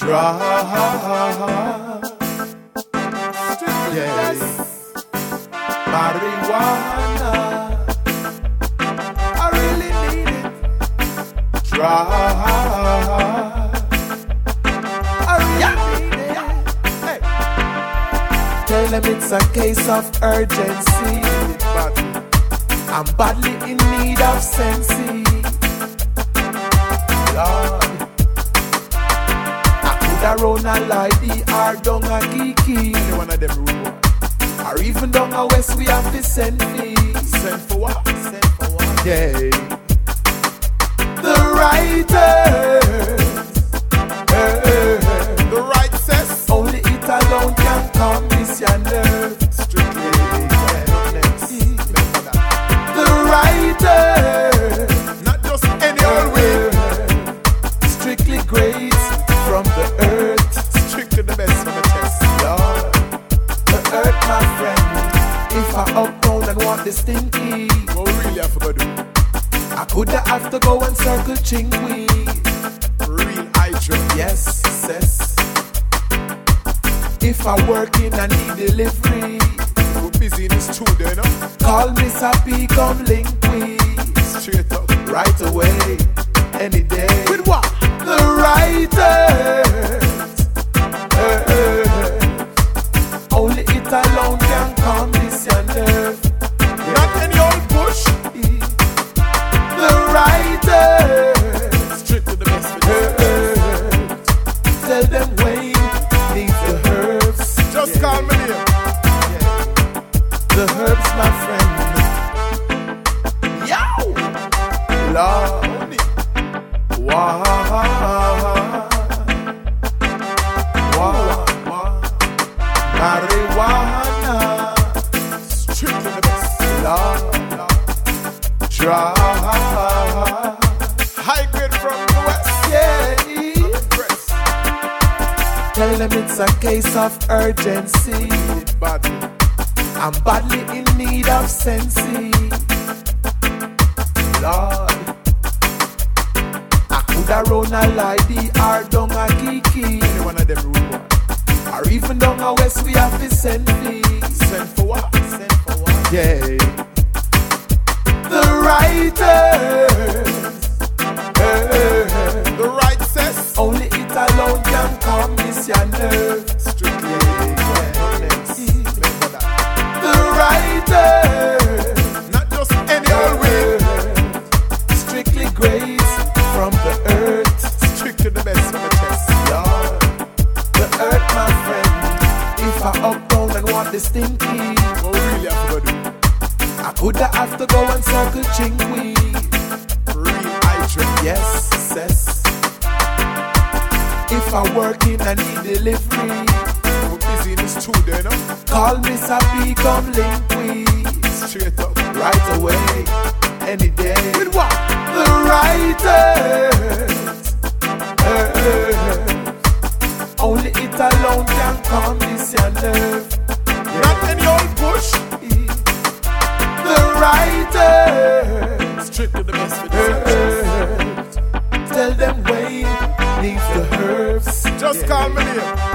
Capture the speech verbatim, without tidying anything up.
Yeah. Marijuana, I really need it. Dry, I really need it. Hey. Tell them it's a case of urgency. I'm badly in need of sensei. Lord, I could have run a lady or down a geeky. Any one of them rude. Or even down a west we have to send me. Send for what? Send for what? Yeah. The writers, the right says only it alone can calm this your nerve. Strictly the writers, not just any old way. Strictly great from the earth. Strictly the best from the chest. Lord, the earth, my friend. If I up down and want the stinky, what we really have to do? I could have to go and circle chingwe. Real hydro. Yes, yes. If I work in and need delivery, we're busy in the studio, you know? Call me Sappy, come link me. Straight up, right away, any day. With what? The writers. Uh, uh, only it alone can calm this your nerve. Yeah. Not any old bush. The writers. Straight to the best for tell them Wayne needs the herbs. Just yeah. Call me here. Yeah. The herbs, my friend. Yo! Lord. Wow. Wow. Wow. Marijuana. Straight to the best. Lord. Try. High grade from the west. Yeah. Tell them it's a case of urgency. I'm badly in need of sensei. Lord, I could have run a lady or down a geeky. Any one of them rude ones. Or even down a west we have to send me. Send for what? Send for what? Yeah. The writers. The right says only it alone can calm this your nerve. Strictly the writers, not just any old way. Strictly grace from the earth. Strictly the best from the chest. Lord, the earth, my friend. If I up down and want the stinky, what we really have to do? I could have to go and circle chingwe. Real hydro. Yes, yes. If I work in and need delivery, we're busy in the studio, you know? Call me Sappy, come link me. Straight up, right away, any day. With what? The writers. Uh, only it alone can calm this your nerve. Yeah. Not any old bush. The writers. Straight to the best for the uh, tell them Wayne needs the herbs. Just yeah. Call me here.